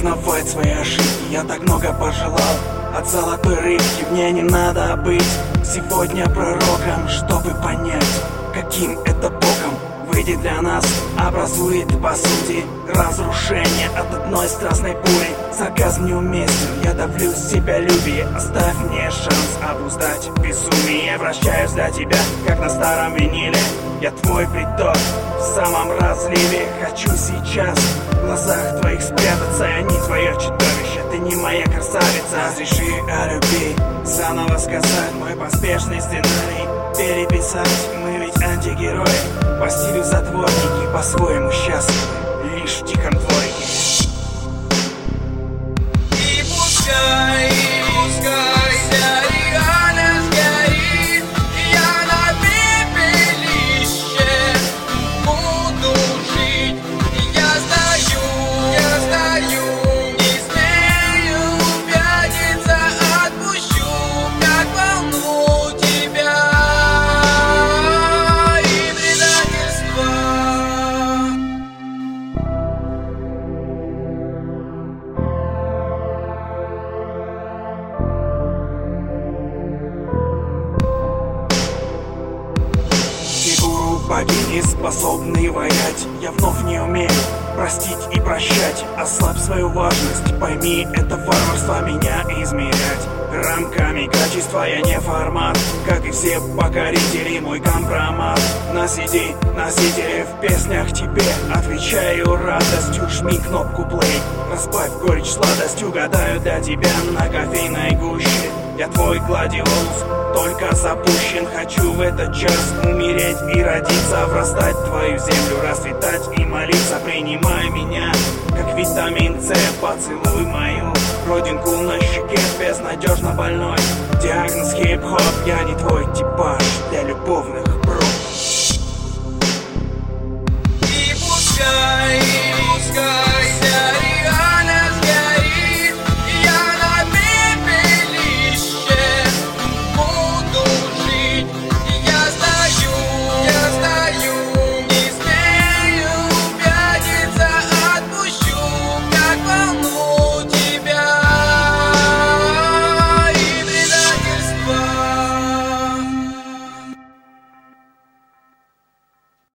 признавать свои ошибки. Я так много пожелал от золотой рыбки. Мне не надо быть сегодня пророком, чтобы понять, каким это боком выйдет для нас, образует по сути разрушение от одной страстной бури. Сарказм неуместен, я давлю себялюбие. Оставь мне шанс обуздать безумие. Вращаюсь для тебя, как на старом виниле. Я твой приток в самом разливе. Хочу сейчас в глазах твоих спрятаться. Я не твое чудовище, ты не моя красавица. Разреши о любви заново сказать мой поспешный сценарий, переписать. Мы ведь антигерои, по стилю затворники, по-своему счастливы, лишь в тихом дворике. И пускай вся реальность горит, я на пепелище буду жить. Я стою, не смею пятиться, отпущу, как волну тебя и предательство. Фигуру богини, способный воять, я вновь не умею простить и прощать. Ослабь свою важность, пойми, это варварство меня измерять рамками качества. Я не формат, как и все покорители, мой компромат на CD, носители в песнях тебе отвечаю радостью. Жми кнопку play, разбавь горечь сладость, угадаю для тебя на кофейной гуще. Я твой гладиолус, только запущен. Хочу в этот час умереть и родиться, врастать в твою землю, расцветать и молиться. Принимай меня, как витамин С, поцелуй мою родинку на щеке, безнадежно больной. Диагноз хип-хоп, я не твой типаж для любовных проб. И пускай